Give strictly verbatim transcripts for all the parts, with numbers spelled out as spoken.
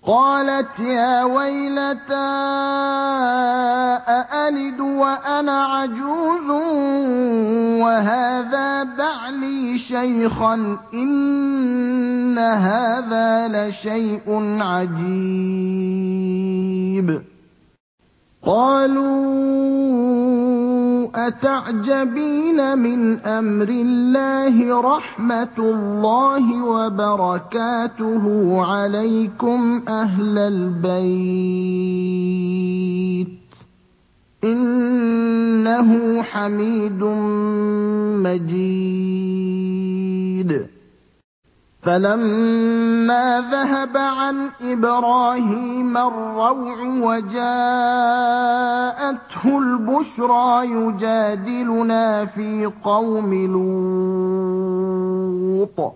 قالت يا ويلتى أألد وأنا عجوز وهذا بعلي شيخا إن هذا لشيء عجيب قالوا أتعجبين من أمر الله رحمة الله وبركاته عليكم أهل البيت إنه حميد مجيد فلما ذهب عن إبراهيم الروع وجاءته البشرى يجادلنا في قوم لوط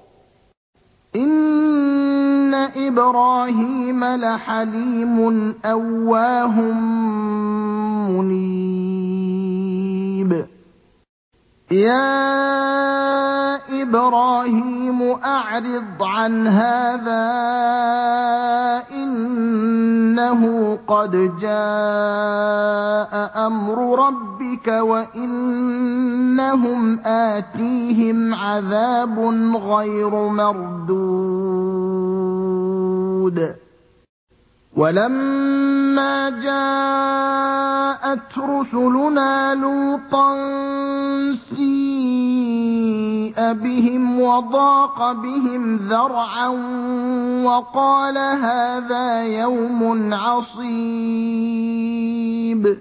إن إبراهيم لحليم أواه منيب يا إبراهيم أعرض عن هذا إنه قد جاء أمر ربك وإنهم آتيهم عذاب غير مردود ولما جاءت رسلنا لوطا سيء بهم وضاق بهم ذرعا وقال هذا يوم عصيب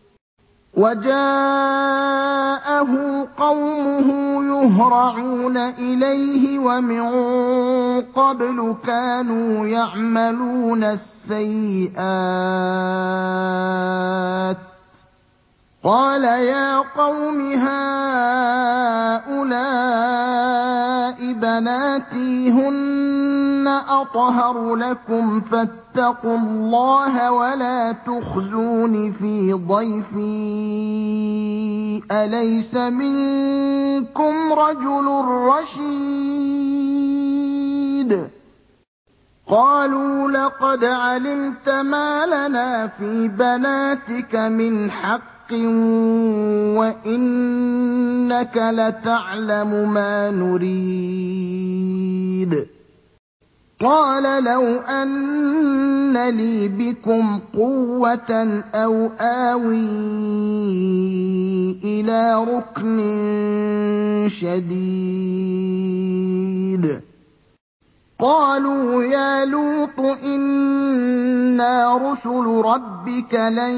وجاءه قومه يهرعون إليه ومن قبل كانوا يعملون السيئات قال يا قوم هؤلاء بناتي هن أطهر لكم فاتقوا الله ولا تخزون في ضيفي أليس منكم رجل رشيد قالوا لقد علمت ما لنا في بناتك من حق وإنك لتعلم ما نريد قال لو أن لي بكم قوة أو آوي إلى ركن شديد قالوا يا لوط إنا رسل ربك لن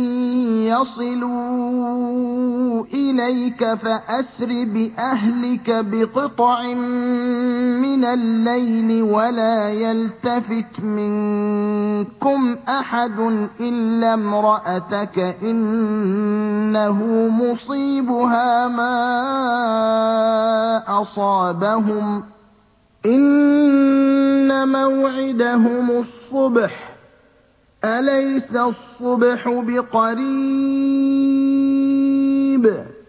يصلوا إليك فأسر بأهلك بقطع من الليل ولا يلتفت منكم أحد إلا امرأتك إنه مصيبها ما أصابهم إن موعدهم الصبح أليس الصبح بقريب